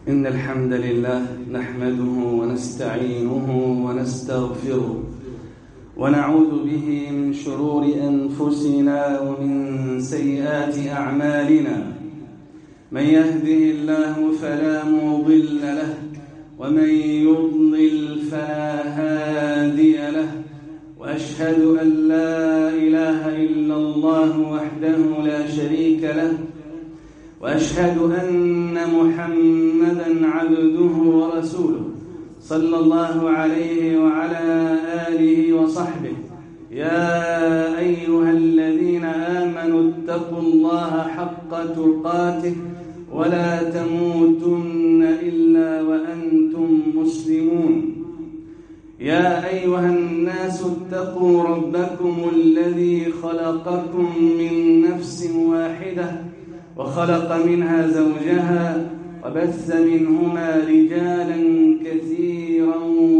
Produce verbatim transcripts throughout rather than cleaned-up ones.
إن الحمد لله نحمده ونستعينه ونستغفره ونعوذ به من شرور أنفسنا ومن سيئات أعمالنا. من يهده الله فلا مضل له ومن يضلل فلا هادي له، وأشهد أن لا إله إلا الله وحده لا شريك له، وأشهد أن محمدًا عبده ورسوله صلى الله عليه وعلى آله وصحبه. يا أيها الذين آمنوا اتقوا الله حق تقاته ولا تموتن إلا وأنتم مسلمون. يا أيها الناس اتقوا ربكم الذي خلقكم من نفس واحدة وخلق منها زوجها وبث منهما رجالا كثيرا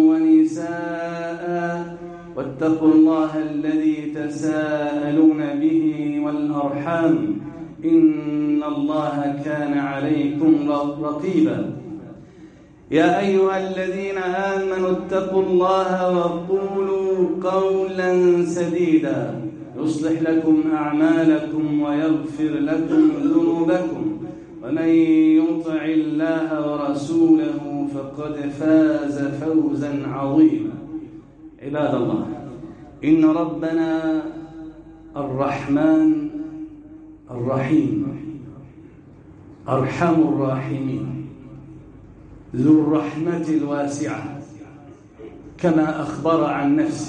ونساء، واتقوا الله الذي تساءلون به والأرحام إن الله كان عليكم رقيبا. يا أيها الذين آمنوا اتقوا الله وقولوا قولا سديدا يصلح لكم أعمالكم ويغفر لكم ذنوبكم، ومن يطع الله ورسوله فقد فاز فوزا عظيما. عباد الله، إن ربنا الرحمن الرحيم أرحم الراحمين ذو الرحمة الواسعة، كما أخبر عن نفسه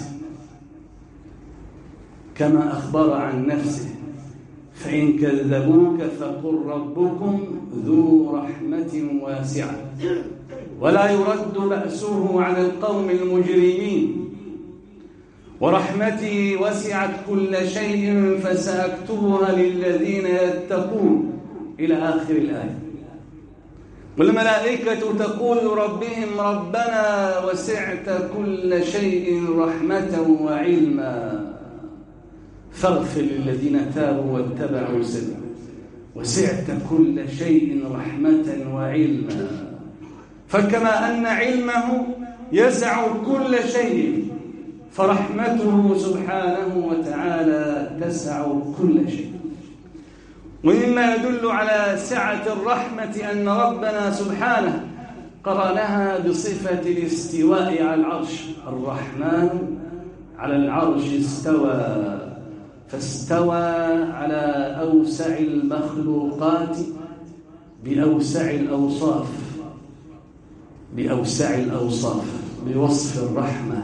كما أخبر عن نفسه فإن كذبوك فقل ربكم ذو رحمة واسعة ولا يرد بأسه على القوم المجرمين. ورحمتي وسعت كل شيء فسأكتبها للذين يتقون إلى آخر الآية. والملائكة تقول ربهم ربنا وسعت كل شيء رحمة وعلما فاغفر للذين تابوا واتبعوا سبيلك. وسعت كل شيء رحمة وعلما، فكما أن علمه يسع كل شيء فرحمته سبحانه وتعالى تسع كل شيء. ومما يدل على سعة الرحمة أن ربنا سبحانه قرنها بصفة الاستواء على العرش. الرحمن على العرش استوى، فاستوى على أوسع المخلوقات بأوسع الأوصاف بأوسع الأوصاف بوصف الرحمة.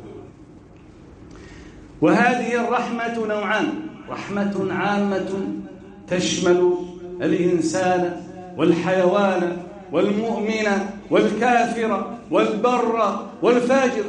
وهذه الرحمة نوعان: رحمة عامة تشمل الإنسان والحيوان والمؤمن والكافر والبر والفاجر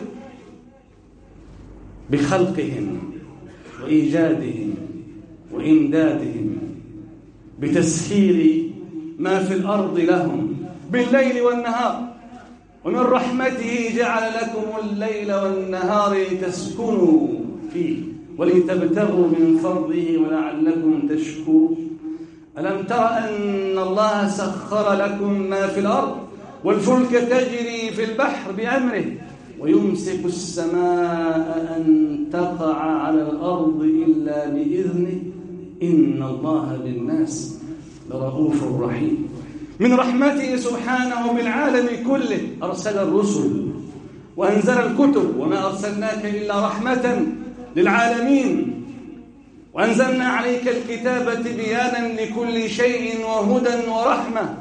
بخلقهم وإيجادهم وإمدادهم، بتسخير ما في الأرض لهم بالليل والنهار. ومن رحمته جعل لكم الليل والنهار لتسكنوا فيه ولتبتغوا من فضله ولعلكم تشكرون. ألم تر أن الله سخر لكم ما في الأرض والفلك تجري في البحر بأمره ويمسك السماء أن تقع على الأرض إلا بإذنه إن الله بالناس لرؤوف رحيم. من رحمته سبحانه بالعالم كله أرسل الرسل وأنزل الكتب، وما أرسلناك إلا رحمة للعالمين، وأنزلنا عليك الكتاب تبيانا لكل شيء وهدى ورحمة.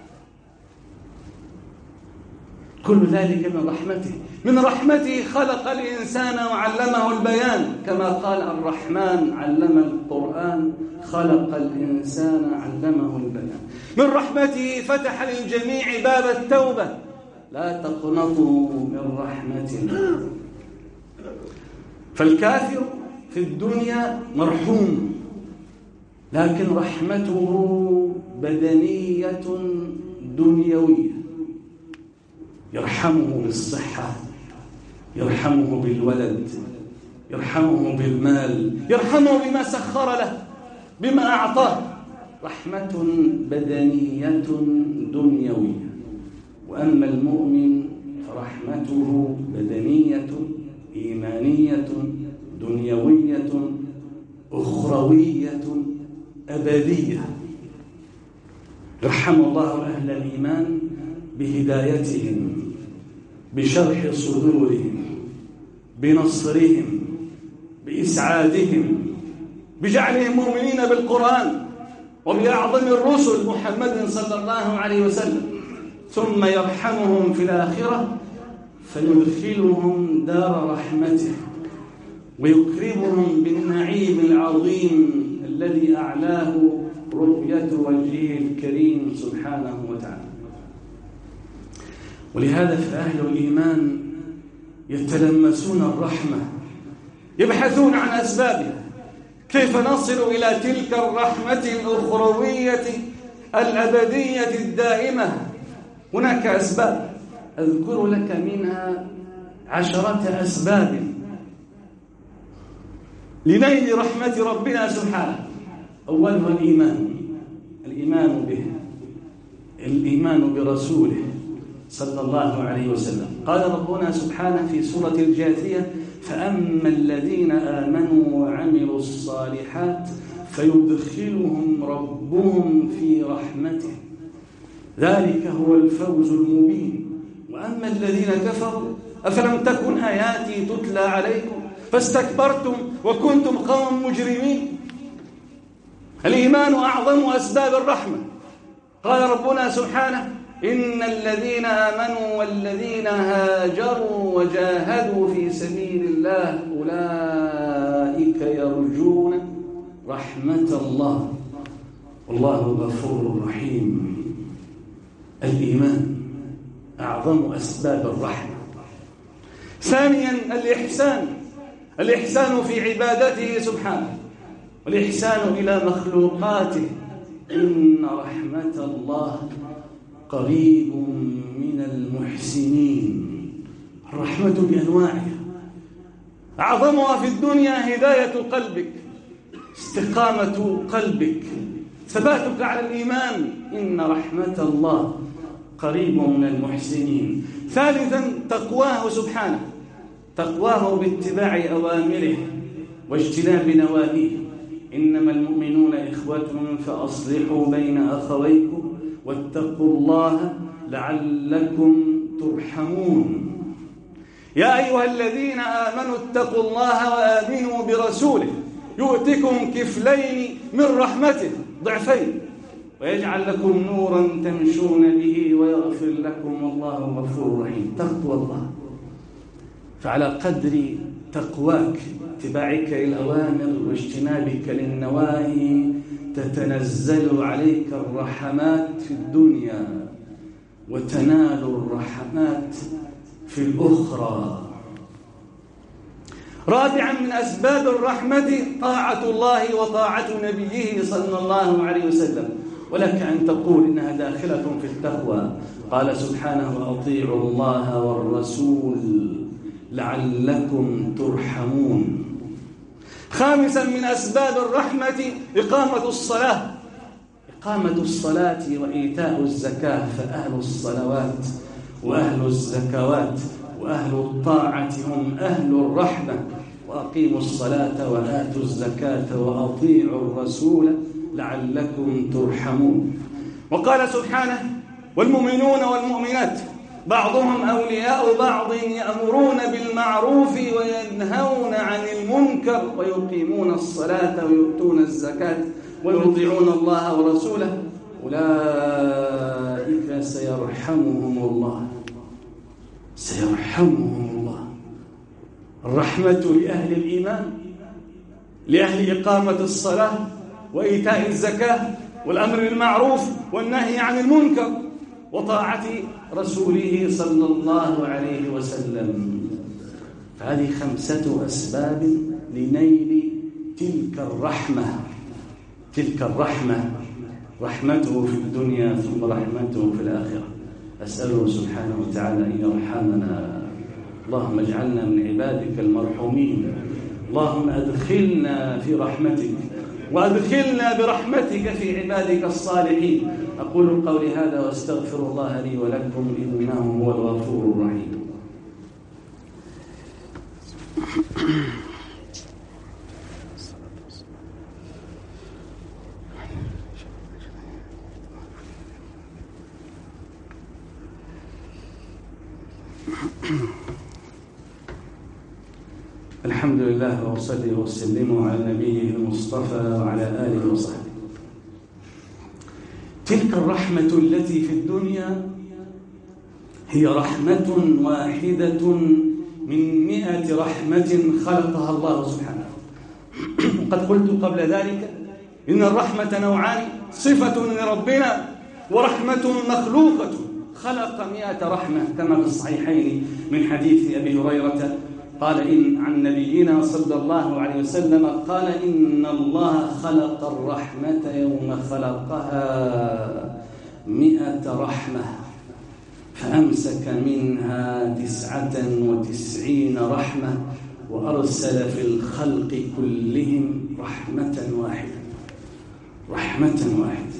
كل ذلك من رحمته. من رحمته خلق الإنسان وعلمه البيان، كما قال الرحمن علم القرآن خلق الإنسان علمه البيان. من رحمته فتح للجميع باب التوبة. لا تقنطوا من رحمة الله. فالكافر في الدنيا مرحوم، لكن رحمته بدنية دنيوية. يرحمه بالصحة، يرحمه بالولد، يرحمه بالمال، يرحمه بما سخر له، بما أعطاه. رحمة بدنية دنيوية. وأما المؤمن فرحمته بدنية إيمانية دنيوية أخروية أبدية. رحم الله أهل الإيمان بهدايتهم، بشرح صدورهم، بنصرهم، بإسعادهم، بجعلهم مؤمنين بالقرآن وبأعظم الرسل محمد صلى الله عليه وسلم، ثم يرحمهم في الآخرة فيدخلهم دار رحمته ويكرمهم بالنعيم العظيم الذي أعلاه رؤية وجهه الكريم سبحانه وتعالى. ولهذا فأهل الإيمان يتلمسون الرحمة، يبحثون عن أسبابها، كيف نصل إلى تلك الرحمة الأخروية الأبدية الدائمة. هناك أسباب أذكر لك منها عشرة أسباب لنيل رحمة ربنا سبحانه. أولها الإيمان، الإيمان به، الإيمان برسوله صلى الله عليه وسلم. قال ربنا سبحانه في سورة الجاثية: فأما الذين آمنوا وعملوا الصالحات فيدخلهم ربهم في رحمته ذلك هو الفوز المبين. وأما الذين كفروا أفلم تكن آياتي تتلى عليكم فاستكبرتم وكنتم قوم مجرمين. الإيمان أعظم أسباب الرحمة. قال ربنا سبحانه: إن الذين آمنوا والذين هاجروا وجاهدوا في سبيل الله أولئك يرجون رحمة الله والله غفور رحيم. الإيمان أعظم أسباب الرحمة. ثانيا الإحسان، الإحسان في عبادته سبحانه والإحسان إلى مخلوقاته. إن رحمة الله قريب من المحسنين. الرحمة بأنواعها، أعظمها في الدنيا هداية قلبك، استقامة قلبك، ثباتك على الإيمان. إن رحمة الله قريب من المحسنين. ثالثا تقواه سبحانه، تقواه باتباع أوامره واجتناب نواهيه. إنما المؤمنون إخوة فأصلحوا بين أخويكم واتقوا الله لعلكم ترحمون. يا أيها الذين آمنوا اتقوا الله وآمنوا برسوله يؤتكم كفلين من رحمته ضعفين ويجعل لكم نورا تمشون به ويغفر لكم والله غفور رحيم. تقوى الله، فعلى قدر تقواك اتباعك للأوامر واجتنابك للنواهي تتنزل عليك الرحمات في الدنيا وتنال الرحمات في الأخرى. رابعا من أسباب الرحمة طاعة الله وطاعة نبيه صلى الله عليه وسلم. ولك أن تقول إنها داخلة في التقوى. قال سبحانه: وأطيعوا الله والرسول لعلكم ترحمون. خامسا من أسباب الرحمة إقامة الصلاة، إقامة الصلاة وإيتاء الزكاة. فأهل الصلوات وأهل الزكوات وأهل الطاعة هم أهل الرحمة. وأقيموا الصلاة وآتوا الزكاة وأطيعوا الرسول لعلكم ترحمون. وقال سبحانه: والمؤمنون والمؤمنات بعضهم أولياء بعض يأمرون بالمعروف وينهون عن المنكر ويقيمون الصلاة ويؤتون الزكاة ويطيعون الله ورسوله أولئك سيرحمهم الله، سيرحمهم الله. الرحمة لأهل الإيمان، لأهل إقامة الصلاة وإيتاء الزكاة والأمر بالمعروف والنهي عن المنكر وطاعة رسوله صلى الله عليه وسلم. فهذه خمسة أسباب لنيل تلك الرحمة، تلك الرحمة، رحمته في الدنيا ثم رحمته في الآخرة. أسأله سبحانه وتعالى أن يرحمنا. اللهم اجعلنا من عبادك المرحومين. اللهم أدخلنا في رحمتك وأدخلنا برحمتك في عبادك الصالحين. أقول قولي هذا وأستغفر الله لي ولكم إنه هو الغفور الرحيم. الحمد لله وصلي وسلم على نبيه المصطفى وعلى آله وصحبه. تلك الرحمة التي في الدنيا هي رحمة واحدة من مئة رحمة خلقها الله سبحانه. قد قلت قبل ذلك إن الرحمة نوعان: صفة لربنا ورحمة مخلوقة. خلق مئة رحمة كما في الصحيحين من حديث أبي هريرة قال إن عن نبينا صلى الله عليه وسلم قال إن الله خلق الرحمة يوم خلقها مئة رحمة فأمسك منها تسعة وتسعين رحمة وأرسل في الخلق كلهم رحمة واحدة رحمة واحدة.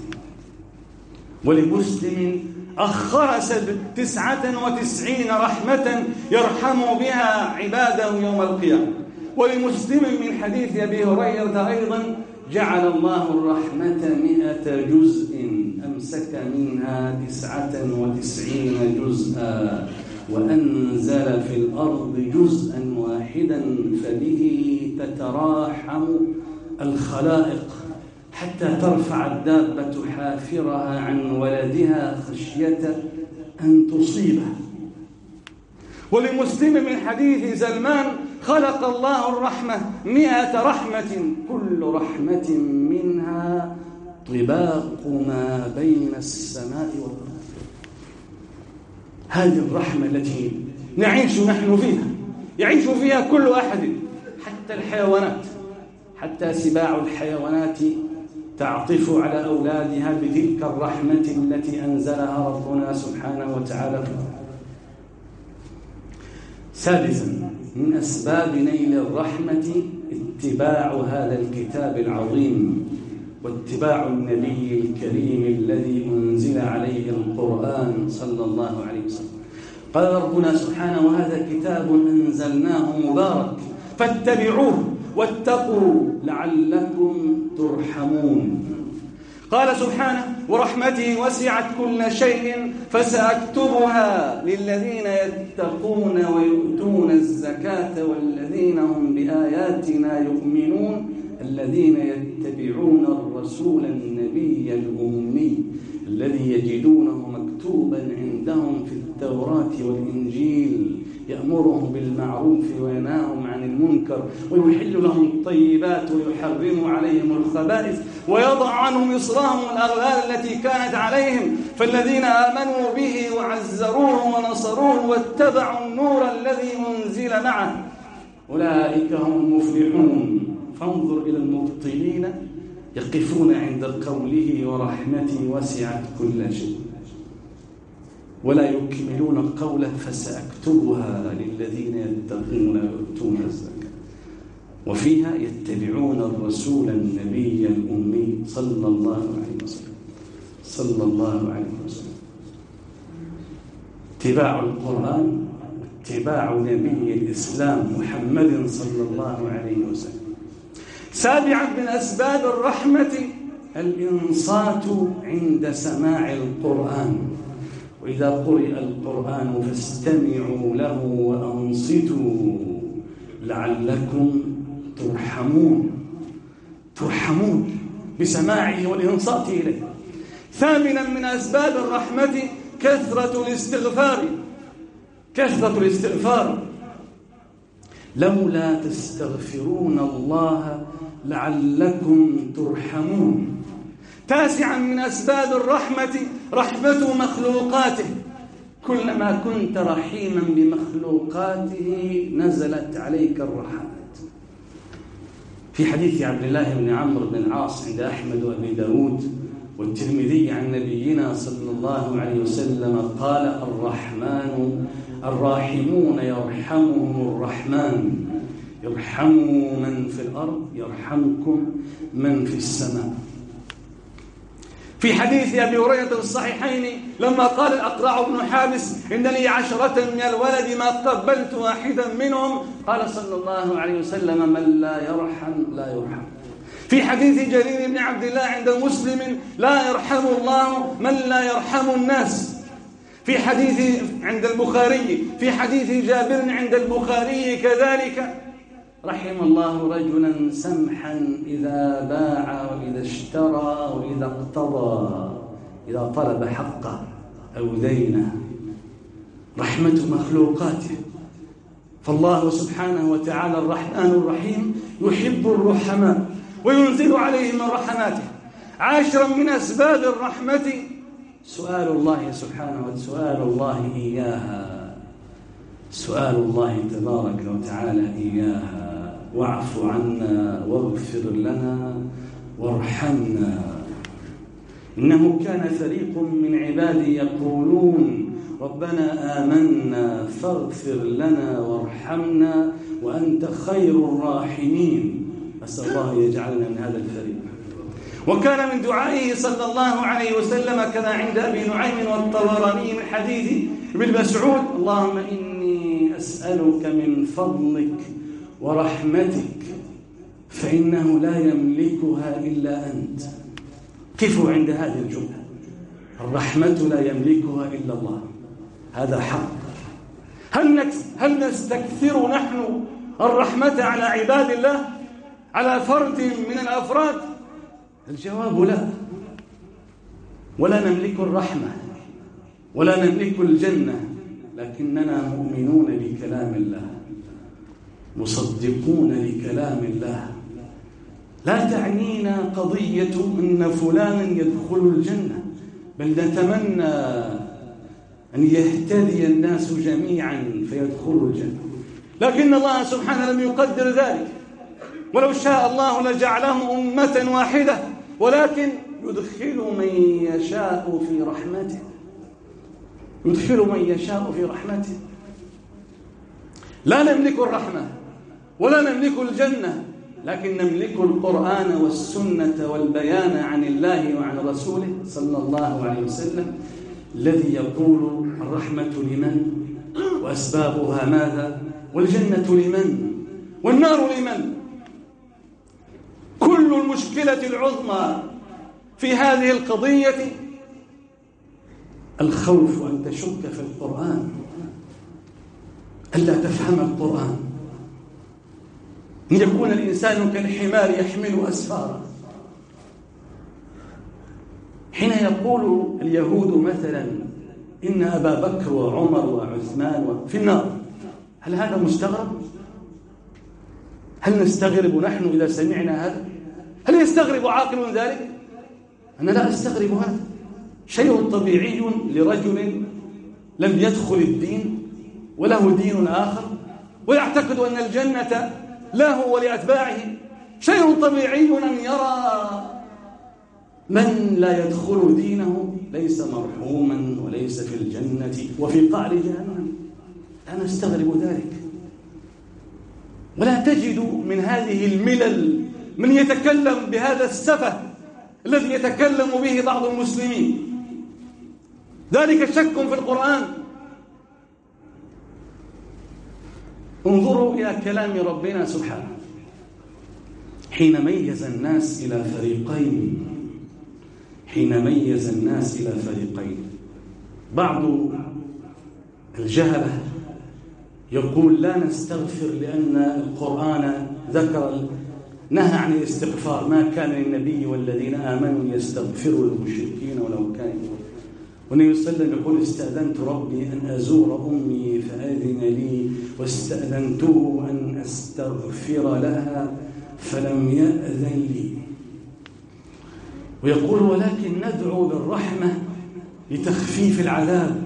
ولمسلم أخر تسعة وتسعين رحمة يرحم بها عباده يوم القيامة. ولمسلم من حديث أبي هريرة أيضا جعل الله الرحمة مئة جزء أمسك منها تسعة وتسعين جزءا وأنزل في الأرض جزءا واحدا فبه تتراحم الخلائق حتى ترفع الدابة حافرها عن ولدها خشية أن تصيبه. ولمسلم من حديث سلمان خلق الله الرحمة مئة رحمة كل رحمة منها طباق ما بين السماء والأرض. هذه الرحمة التي نعيش نحن فيها، يعيش فيها كل أحد، حتى الحيوانات، حتى سباع الحيوانات تعطف على أولادها بتلك الرحمة التي أنزلها ربنا سبحانه وتعالى. سادسا من أسباب نيل الرحمة اتباع هذا الكتاب العظيم واتباع النبي الكريم الذي أنزل عليه القرآن صلى الله عليه وسلم. قال ربنا سبحانه وهذا كتاب أنزلناه مبارك فاتبعوه واتقوا لعلكم ترحمون. قال سبحانه ورحمته وسعت كل شيء فسأكتبها للذين يتقون ويؤتون الزكاة والذين هم بآياتنا يؤمنون الذين يتبعون الرسول النبي الأمي الذي يجدونه مكتوبا عندهم في التوراة والإنجيل يأمرهم بالمعروف وينهاهم عن المنكر ويحل لهم الطيبات ويحرم عليهم الخبائث ويضع عنهم إصرهم الأغلال التي كانت عليهم فالذين آمنوا به وعزروه ونصروه واتبعوا النور الذي أنزل معه أولئك هم المفلحون. فانظر إلى المبطلين يقفون عند قوله ورحمتي وسعت كل شيء ولا يكملون قوله فسأكتبها للذين يتقون ويؤتون الزكاة وفيها يتبعون الرسول النبي الأمي صلى الله عليه وسلم صلى الله عليه وسلم. اتباع القرآن واتباع نبي الإسلام محمد صلى الله عليه وسلم. سابعا من أسباب الرحمة الإنصات عند سماع القرآن. وإذا قرئ القرآن فاستمعوا له وأنصتوا لعلكم ترحمون ترحمون بسماعه والإنصات إليه. ثامنا من أسباب الرحمة كثرة الاستغفار كثرة الاستغفار لولا تستغفرون الله لعلكم ترحمون. تاسعا من أسباب الرحمة رحمة مخلوقاته. كلما كنت رحيما بمخلوقاته نزلت عليك الرحمات. في حديث عبد الله بن عمرو بن العاص عند أحمد وأبي داود والترمذي عن نبينا صلى الله عليه وسلم قال الرحمن الراحمون يرحمهم الرحمن يرحموا من في الأرض يرحمكم من في السماء. في في حديث أبي هريرة في الصحيحين لما قال الأقرع بن حابس إن لي عشرة من الولد ما قبلت واحدا منهم، قال صلى الله عليه وسلم من لا يرحم لا يرحم. في حديث جرير بن عبد الله عند مسلم لا يرحم الله من لا يرحم الناس. في حديث عند البخاري في حديث جابر عند البخاري كذلك رحم الله رجلا سمحا إذا باع وإذا اشترى وإذا اقتضى، إذا طلب حقه أو دينه. رحمة مخلوقاته. فالله سبحانه وتعالى الرحمن الرحيم يحب الرحماء وينزل عليهم من رحماته. عاشرا من أسباب الرحمة سؤال الله سبحانه وتعالى سؤال الله إياها سؤال الله تبارك وتعالى إياها. واعف عنا واغفر لنا وارحمنا. إنه كان فريق من عبادي يقولون ربنا آمنا فاغفر لنا وارحمنا وأنت خير الراحمين. أسأل الله يجعلنا من هذا الفريق. وكان من دعائه صلى الله عليه وسلم كما عند أبي نعيم والطبراني من حديث ابن مسعود اللهم إني أسألك من فضلك ورحمتك فإنه لا يملكها إلا أنت. كيفوا عند هذه الجملة؟ الرحمة لا يملكها إلا الله، هذا حق. هل هل نستكثر نحن الرحمة على عباد الله، على فرد من الأفراد؟ الجواب لا. ولا نملك الرحمة ولا نملك الجنة، لكننا مؤمنون بكلام الله مصدقون لكلام الله. لا تعنينا قضية أن فلانا يدخل الجنة، بل نتمنى أن يهتدي الناس جميعا فيدخلوا الجنة، لكن الله سبحانه لم يقدر ذلك. ولو شاء الله لجعلهم أمة واحدة، ولكن يدخل من يشاء في رحمته يدخل من يشاء في رحمته. لا نملك الرحمة ولا نملك الجنة، لكن نملك القرآن والسنة والبيان عن الله وعن رسوله صلى الله عليه وسلم، الذي يقول الرحمة لمن وأسبابها ماذا، والجنة لمن والنار لمن. كل المشكلة العظمى في هذه القضية الخوف أن تشك في القرآن، ألا تفهم القرآن، أن يكون الإنسان كالحمار يحمل أسفارا. حين يقول اليهود مثلا إن أبا بكر وعمر وعثمان في النار، هل هذا مستغرب؟ هل نستغرب نحن إذا سمعنا هذا؟ هل يستغرب عاقل ذلك؟ أنا لا أستغرب هذا، شيء طبيعي لرجل لم يدخل الدين وله دين آخر ويعتقد أن الجنة له ولأتباعه. شيء طبيعي أن يرى من لا يدخل دينه ليس مرحوما وليس في الجنة وفي قعر جهنم. لا نستغرب ذلك. ولا تجد من هذه الملل من يتكلم بهذا السفه الذي يتكلم به بعض المسلمين. ذلك شك في القرآن. انظروا إلى كلام ربنا سبحانه حين ميز الناس إلى فريقين حين ميز الناس إلى فريقين بعض الجهلة يقول لا نستغفر لأن القرآن ذكر نهى عن الاستغفار، ما كان للنبي والذين آمنوا يستغفروا للمشركين ولو كانوا. والنبي صلى الله عليه وسلم يقول استأذنت ربي أن أزور أمي فأذن لي واستأذنته أن أستغفر لها فلم يأذن لي. ويقول ولكن ندعو بالرحمة لتخفيف العذاب.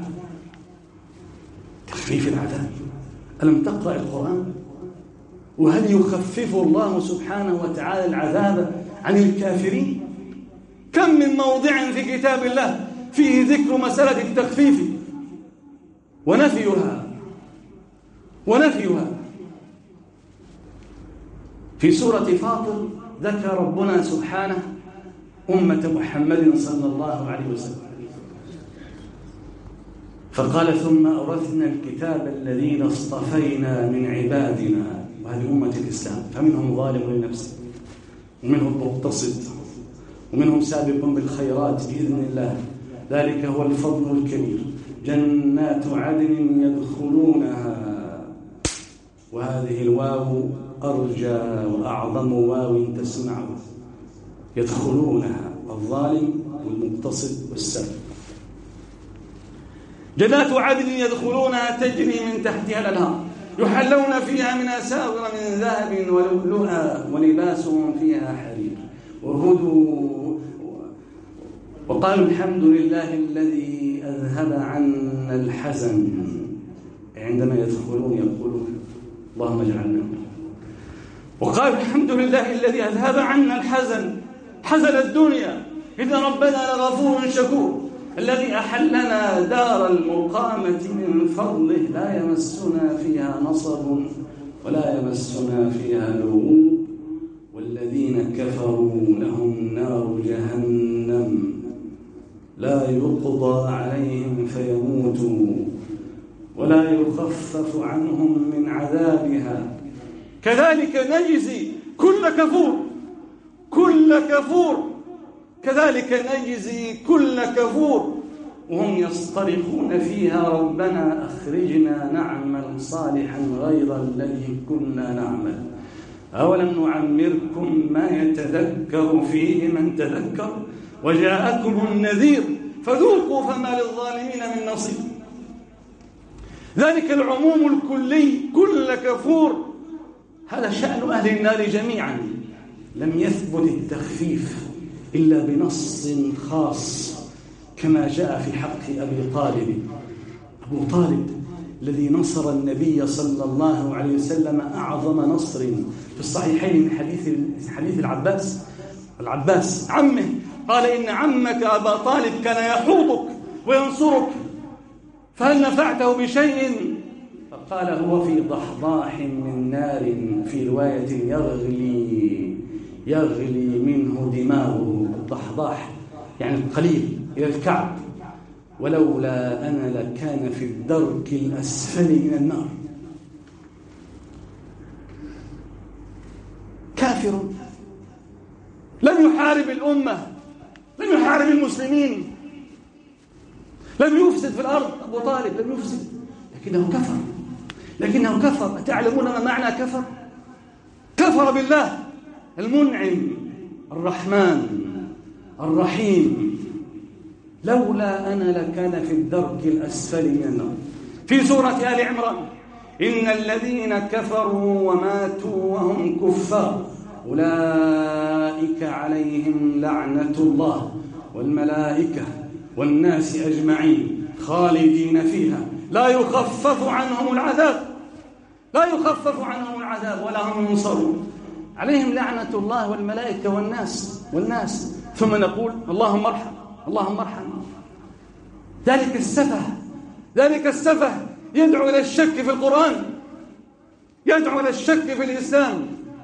تخفيف العذاب. ألم تقرأ القرآن؟ وهل يخفف الله سبحانه وتعالى العذاب عن الكافرين؟ كم من موضع في كتاب الله فيه ذكر مسألة التخفيف ونفيها ونفيها. في سورة فاطر ذكر ربنا سبحانه أمة محمد صلى الله عليه وسلم. فقال ثم أورثنا الكتاب الذين اصطفينا من عبادنا، وهذه أمة الإسلام، فمنهم ظالم لنفسه ومنهم مقتصد ومنهم سابق بالخيرات بإذن الله، ذلك هو الفضل الكبير. جنات عدن يدخلونها، وهذه الواو أرجى وأعظم واو تسمعه، يدخلونها الظالم والمقتصد والسابق. جنات عدن يدخلونها تجري من تحتها الأنهار يحلون فيها من أساور من ذهب ولؤلؤا ولباسهم فيها حرير وهدوا وقالوا الحمد لله الذي أذهب عنا الحزن. عندما يدخلون يقولون اللهم اجعلنا. وقالوا الحمد لله الذي أذهب عنا الحزن، حزن الدنيا، إن ربنا لغفور شكور، الذي أحلنا دار المقامة من فضله لا يمسنا فيها نصب ولا يمسنا فيها لغوب، والذين كفروا لهم نار جهنم لا يقضى عليهم فيموتوا ولا يخفف عنهم من عذابها كذلك نجزي كل كفور كل كفور كذلك نجزي كل كفور وهم يصطرخون فيها ربنا أخرجنا نعمل صالحا غير الذي كنا نعمل أولم نعمركم ما يتذكر فيه من تذكر وجاءكم النذير فذوقوا فما للظالمين من نصير. ذلك العموم الكلي كل كفور، هذا شأن أهل النار جميعا. لم يثبت التخفيف إلا بنص خاص كما جاء في حق أبي طالب. أبو طالب الذي نصر النبي صلى الله عليه وسلم أعظم نصر في الصحيحين من حديث حديث العباس العباس عمه قال إن عمك أبا طالب كان يحوطك وينصرك فهل نفعته بشيء؟ فقال هو في ضحضاح من نار، في رواية يغلي يغلي منه دماغه. الضحضاح يعني القليل إلى الكعب، ولولا أنا لكان في الدرك الأسفل من النار. كافر لم يحارب الأمة، لم يحارب المسلمين، لم يفسد في الأرض. أبو طالب لم يفسد لكنه كفر لكنه كفر أتعلمون ما معنى كفر؟ كفر بالله المنعم الرحمن الرحيم. لولا أنا لكان في الدرك الأسفل من النار. في سورة آل عمران إن الذين كفروا وماتوا وهم كفار أولئك عليهم لعنة الله والملائكة والناس أجمعين خالدين فيها لا يخفف عنهم العذاب لا يخفف عنهم العذاب ولا هم ينصرون. عليهم لعنة الله والملائكة والناس والناس ثم نقول اللهم ارحم اللهم ارحم. ذلك السفه ذلك السفه يدعو إلى الشك في القرآن، يدعو إلى الشك في الإسلام.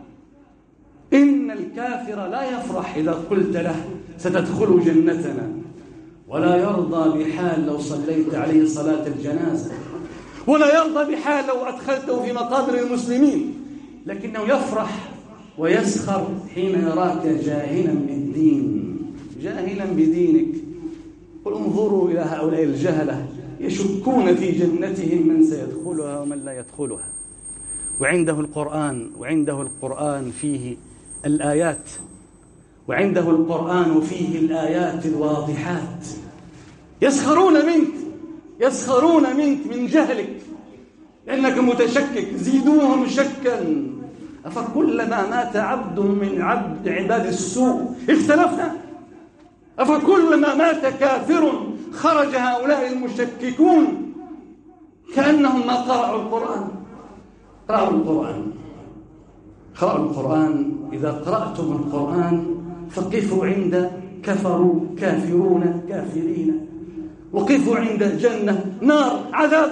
إن الكافر لا يفرح إذا قلت له ستدخل جنتنا، ولا يرضى بحال لو صليت عليه صلاة الجنازة، ولا يرضى بحال لو أدخلته في مقابر المسلمين، لكنه يفرح ويسخر حين يراك جاهلا بالدين جاهلا بدينك. قل انظروا إلى هؤلاء الجهلة يشكون في جنتهم من سيدخلها ومن لا يدخلها. وعنده القرآن وعنده القرآن فيه الآيات وعنده القرآن فيه الآيات الواضحات. يسخرون منك يسخرون منك من جهلك لأنك متشكك. زيدوهم شكا. أفكلما مات عبد من عبد عباد السوء اختلفنا؟ أفكلما مات كافر خرج هؤلاء المشككون كأنهم ما قرأوا القرآن. قرأوا القرآن قرأوا القرآن إذا قرأتم القرآن فقفوا عند كفروا كافرون كافرين، وقفوا عند جنة نار عذاب.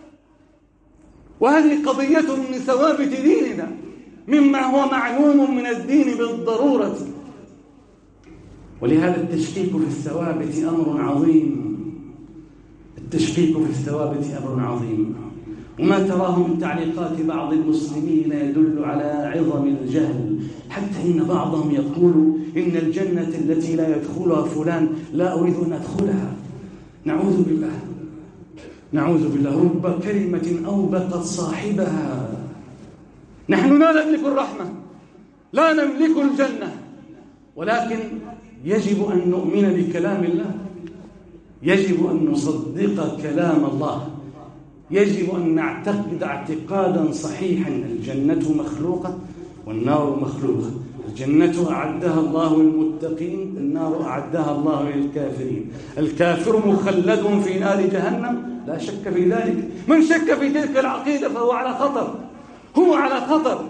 وهذه قضية من ثوابت ديننا، مما هو معلوم من الدين بالضرورة. ولهذا التشكيك في الثوابت أمر عظيم، التشكيك في الثوابت أمر عظيم. وما تراه من تعليقات بعض المسلمين يدل على عظم الجهل، حتى إن بعضهم يقول إن الجنة التي لا يدخلها فلان لا أريد أن أدخلها. نعوذ بالله، نعوذ بالله. رب كلمة أوبقت صاحبها. نحن لا نملك الرحمة، لا نملك الجنة، ولكن يجب أن نؤمن بكلام الله، يجب أن نصدق كلام الله، يجب أن نعتقد اعتقادا صحيحا. الجنة مخلوقة والنار مخلوقة. الجنة أعدها الله للمتقين، النار أعدها الله للكافرين. الكافر مخلد في نار جهنم لا شك في ذلك. من شك في تلك العقيدة فهو على خطر، هو على خطر.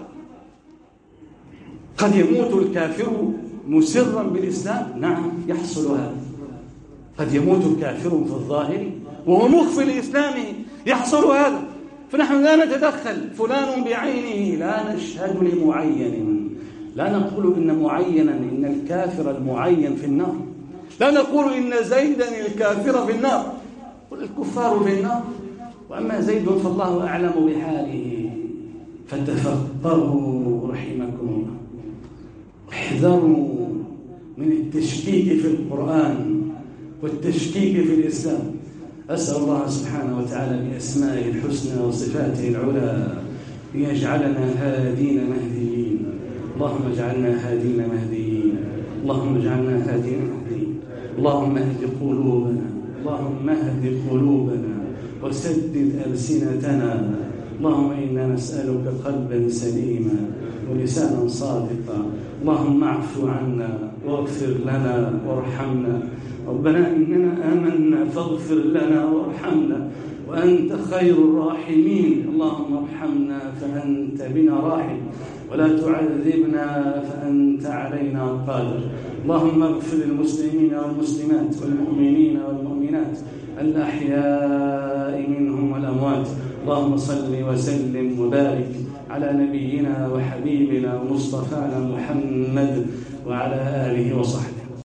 قد يموت الكافر مسرا بالإسلام، نعم يحصل هذا. قد يموت كافر في الظاهر وهو مخفي لإسلامه، يحصل هذا. فنحن لا نتدخل. فلان بعينه لا نشهد لمعين، لا نقول إن معينا إن الكافر المعين في النار، لا نقول إن زيدا الكافر في النار، قل الكفار في النار، وأما زيد فالله أعلم بحاله. فتفقهوا رحمكم الله، احذروا من التشكيك في القرآن والتشكيك في الإسلام. أسأل الله سبحانه وتعالى بأسمائه الحسنى وصفاته العلى أن يجعلنا هادين مهديين. اللهم اجعلنا هادين مهديين، اللهم اجعلنا هادين مهديين. اللهم اهد قلوبنا، اللهم اهد قلوبنا وسدد ألسنتنا. اللهم إنا نسألك قلبا سليما ولسانا صادقا. اللهم اعف عنا واغفر لنا وارحمنا. ربنا إننا آمنا فاغفر لنا وارحمنا وأنت خير الراحمين. اللهم ارحمنا فأنت بنا راحم، ولا تعذبنا فأنت علينا قادر. اللهم اغفر للمسلمين والمسلمات والمؤمنين والمؤمنات الأحياء منهم والأموات. اللهم صل وسلم وبارك على نبينا وحبيبنا ومصطفانا محمد وعلى آله وصحبه.